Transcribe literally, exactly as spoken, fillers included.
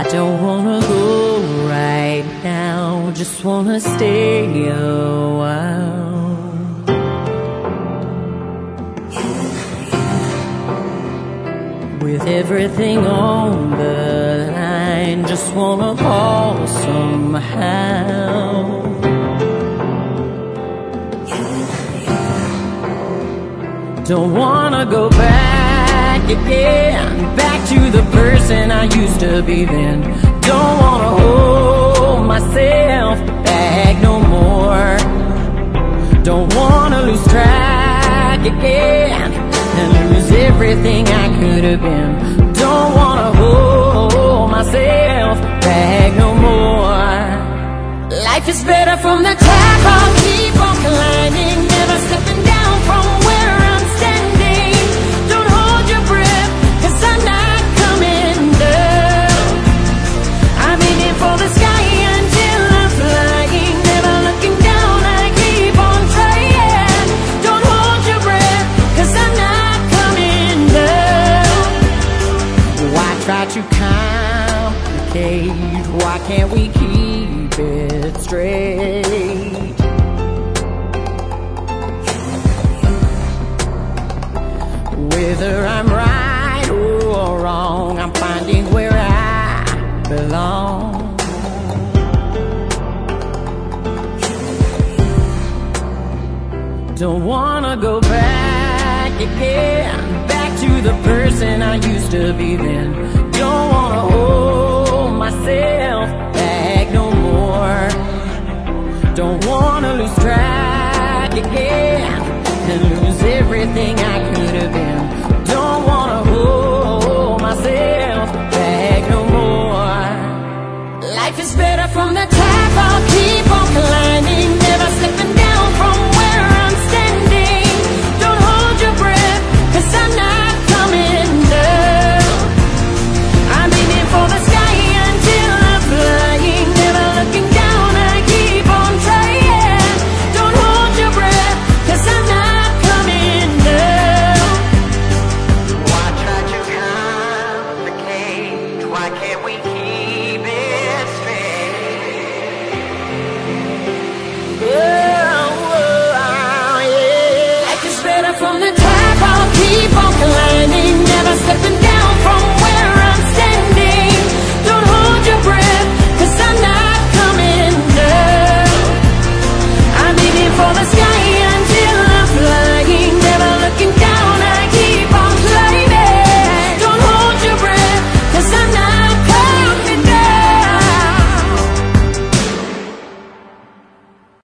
Don't wanna go right now, just wanna stay a while. With everything on the line, just wanna call somehow. Don't wanna go back again, back to the person I used to be then. Don't wanna hold myself back no more. Don't wanna lose track again and lose everything I could have been. Don't wanna hold myself back no more. Life is better from the top, I'll keep on climbing, never stepping down from where I'm standing. Don't hold your breath, cause I'm not coming down. I'm aiming for the sky until I'm flying, never looking down, I keep on trying. Don't hold your breath, cause I'm not coming down. Why try to complicate? Why can't we keep it straight? Whether I'm right or wrong, I'm finding where I belong. Don't wanna go back again, back to the person I used to be then. Don't wanna hold myself back no more. Don't wanna lose track again.